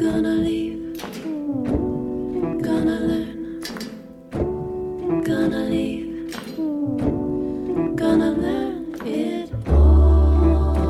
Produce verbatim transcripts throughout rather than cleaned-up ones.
Gonna leave, gonna learn, gonna leave, gonna learn it all.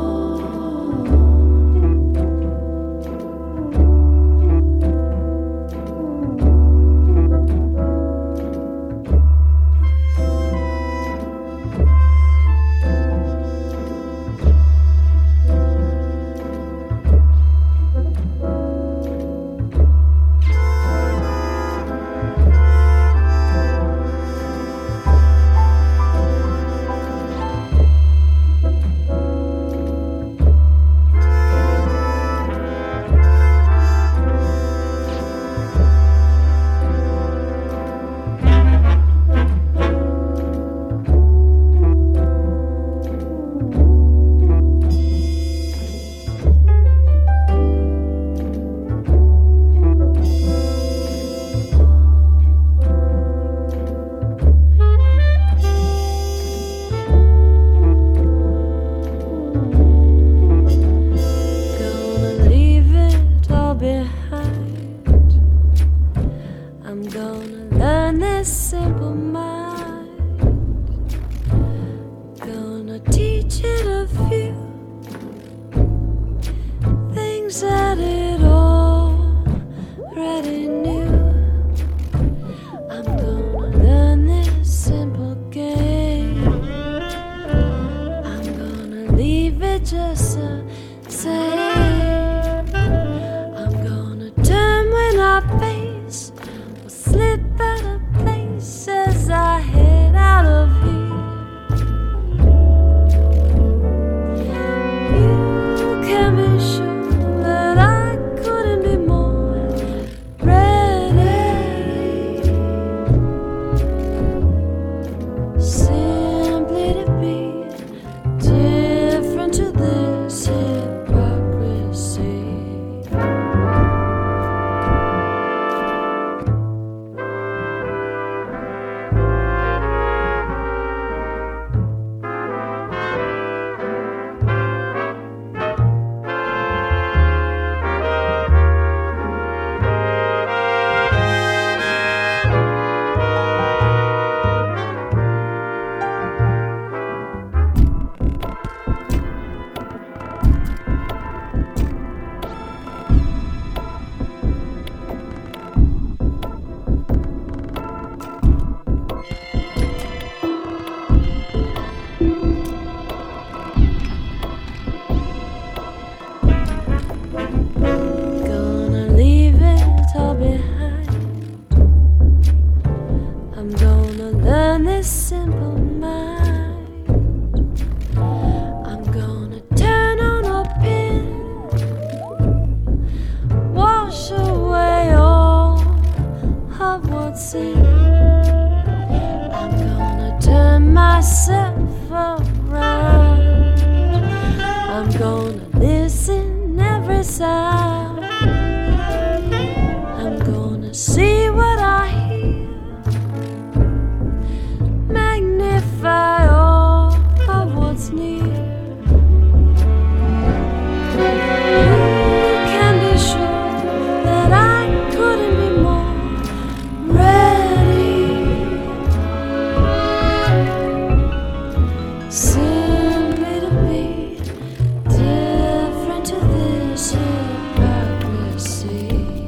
I'm gonna learn this simple mind. Gonna teach it a few things that it already knew. I'm gonna learn this simple game. I'm gonna leave it just the same. I'm gonna turn when I face, slip out of place as I head out of here. You can be sure that I couldn't be more ready, simply to be different to this hypocrisy. I'm gonna learn this simple mind. I'm gonna turn on a pin, wash away all of what's in. I'm gonna turn myself around. I'm gonna listen every sound. I'm gonna see what I hear, magnify all of what's near. You can be sure that I couldn't be more ready, simply to be different to this hypocrisy.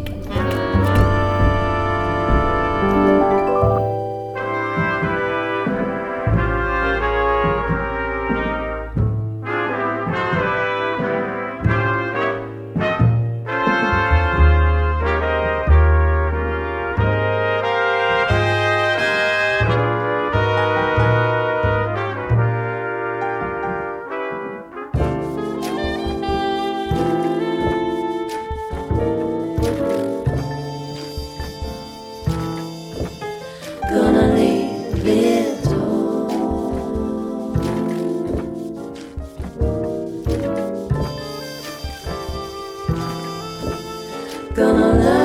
Gonna leave it all. Gonna learn